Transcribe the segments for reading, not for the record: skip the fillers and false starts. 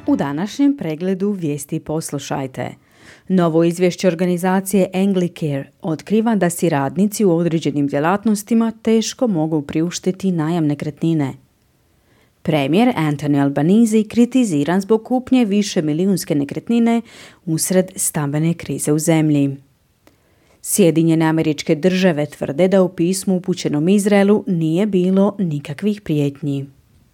U današnjem pregledu vijesti poslušajte. Novo izvješće organizacije Anglicare otkriva da si radnici u određenim djelatnostima teško mogu priuštiti najam nekretnine. Premijer Anthony Albanese kritiziran zbog kupnje višemilijunske nekretnine usred stambene krize u zemlji. Sjedinjene Američke Države tvrde da u pismu upućenom Izraelu nije bilo nikakvih prijetnji.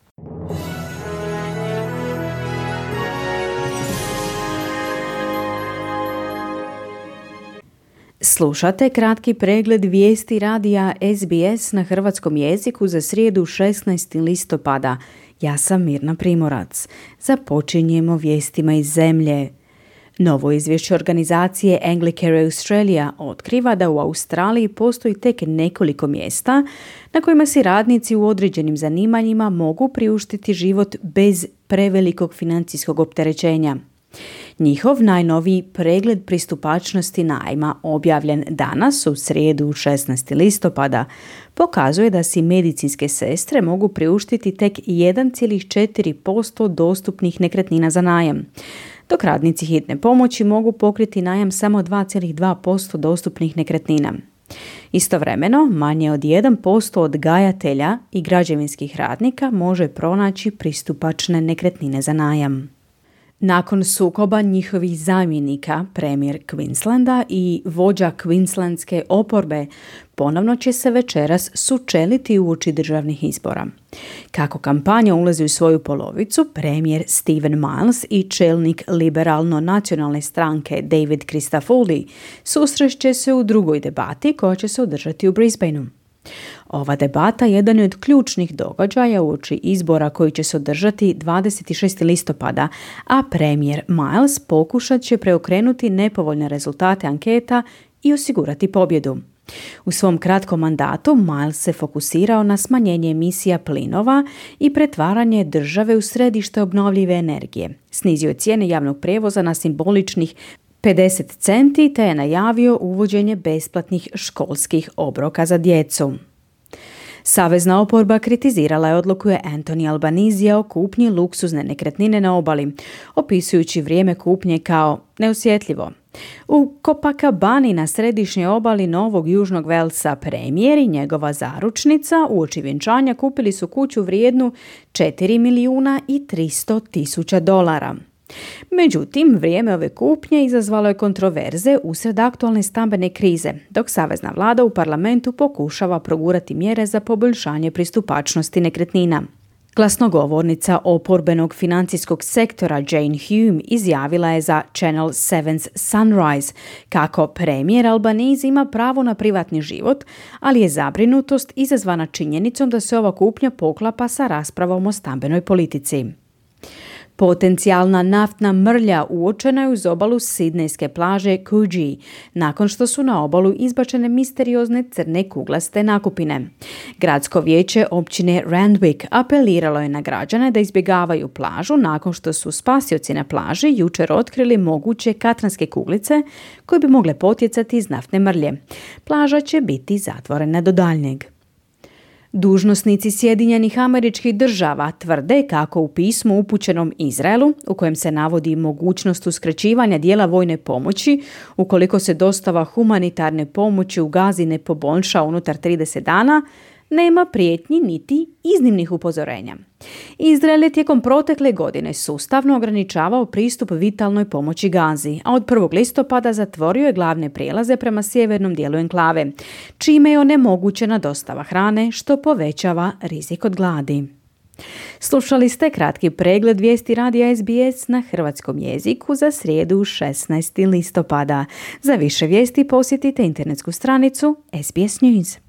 Slušate kratki pregled vijesti radija SBS na hrvatskom jeziku za srijedu 16. listopada. Ja sam Mirna Primorac. Započinjemo vijestima iz zemlje. Novo izvješće organizacije Anglicare Australia otkriva da u Australiji postoji tek nekoliko mjesta na kojima si radnici u određenim zanimanjima mogu priuštiti život bez prevelikog financijskog opterećenja. Njihov najnoviji pregled pristupačnosti najma, objavljen danas u srijedu 16. listopada, pokazuje da si medicinske sestre mogu priuštiti tek 1,4% dostupnih nekretnina za najam, dok radnici hitne pomoći mogu pokriti najam samo 2,2% dostupnih nekretnina. Istovremeno, manje od 1% odgajatelja i građevinskih radnika može pronaći pristupačne nekretnine za najam. Nakon sukoba njihovih zamjenika, premijer Queenslanda i vođa Queenslandske oporbe ponovno će se večeras sučeliti uoči državnih izbora. Kako kampanja ulazi u svoju polovicu, premijer Stephen Miles i čelnik liberalno-nacionalne stranke David Christodoulou susrešće se u drugoj debati koja će se održati u Brisbaneu. Ova debata jedan je od ključnih događaja uoči izbora koji će se održati 26. listopada, a premijer Miles pokušat će preokrenuti nepovoljne rezultate anketa i osigurati pobjedu. U svom kratkom mandatu Miles se fokusirao na smanjenje emisija plinova i pretvaranje države u središte obnovljive energije. Snizio je cijene javnog prijevoza na simboličnih 50 centi te je najavio uvođenje besplatnih školskih obroka za djecu. Savezna oporba kritizirala je odluku Anthony Albanesea o kupnji luksuzne nekretnine na obali, opisujući vrijeme kupnje kao neosjetljivo. U Copacabani na središnjoj obali Novog Južnog Velsa premijer i njegova zaručnica uoči vjenčanja kupili su kuću vrijednu $4.300.000. Međutim, vrijeme ove kupnje izazvalo je kontroverze usred aktualne stambene krize, dok savezna vlada u parlamentu pokušava progurati mjere za poboljšanje pristupačnosti nekretnina. Glasnogovornica oporbenog financijskog sektora Jane Hume izjavila je za Channel 7's Sunrise kako premijer Albanese ima pravo na privatni život, ali je zabrinutost izazvana činjenicom da se ova kupnja poklapa sa raspravom o stambenoj politici. Potencijalna naftna mrlja uočena je uz obalu sidnejske plaže Coogee, nakon što su na obalu izbačene misteriozne crne kuglaste nakupine. Gradsko vijeće općine Randwick apeliralo je na građane da izbjegavaju plažu nakon što su spasioci na plaži jučer otkrili moguće katranske kuglice koje bi mogle potjecati iz naftne mrlje. Plaža će biti zatvorena do daljnjeg. Dužnosnici Sjedinjenih Američkih Država tvrde kako u pismu upućenom Izraelu, u kojem se navodi mogućnost uskraćivanja dijela vojne pomoći ukoliko se dostava humanitarne pomoći u Gazi ne poboljša unutar 30 dana, nema prijetnji niti iznimnih upozorenja. Izrael je tijekom protekle godine sustavno ograničavao pristup vitalnoj pomoći Gazi, a od 1. listopada zatvorio je glavne prijelaze prema sjevernom dijelu enklave, čime je onemogućena dostava hrane, što povećava rizik od gladi. Slušali ste kratki pregled vijesti radija SBS na hrvatskom jeziku za srijedu 16. listopada. Za više vijesti posjetite internetsku stranicu SBS News.